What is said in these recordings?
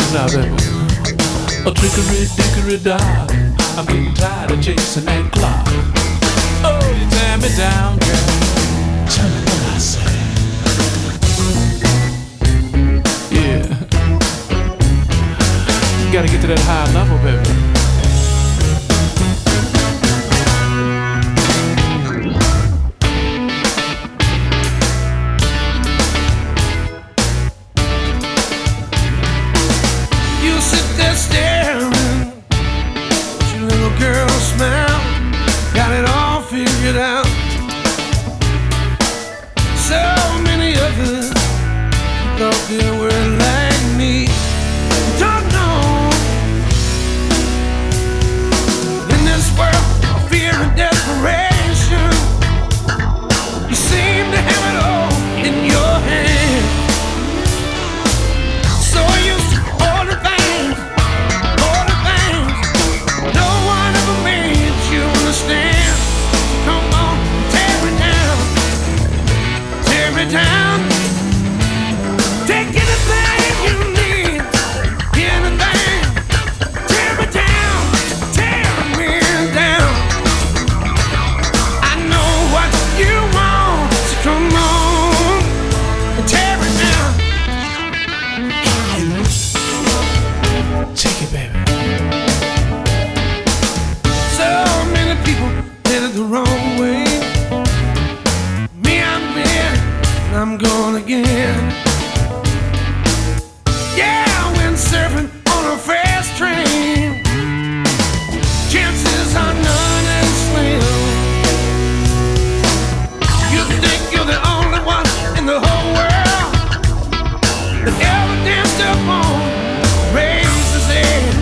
this now, baby. A trickery, dickory dock. I'm getting tired of chasing that clock. Oh, you tear me down, girl. Tell me what I say. Yeah. You gotta get to that high level, baby. You sit there staring at your little girl smile. Got it all figured out. So many others thought they were like me. Don't know. In this world of fear and desperation, you seem to have it all in your hand. So used to all the things no one ever made you understand. Come on, tear me down, tear me down. Take anything you need, anything. Tear me down, tear me down. I know what you want, so come on, tear me down. Take it, baby. So many people headed the wrong way. Me, I'm been, and I'm gone again. Yeah, when surfing on a fast train, chances are none as slim. You think you're the only one in the whole world that ever danced up on razor's edge.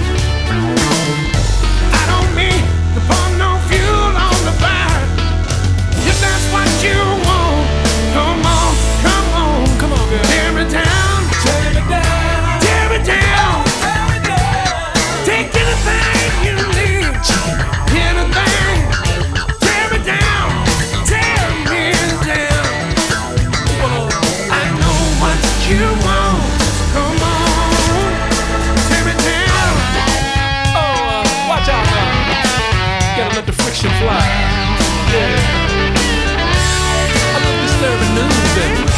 I don't mean to pour no fuel on the fire. If that's what you want, come on, come on, Come on, girl. tear me down, Tear me down. tear me down. Tear me down. Take anything you need, anything. Tear me down, tear me down. I know what you want, come on, tear me down. Oh, watch out now. Gotta let the friction fly. Yeah. I love disturbing news, baby.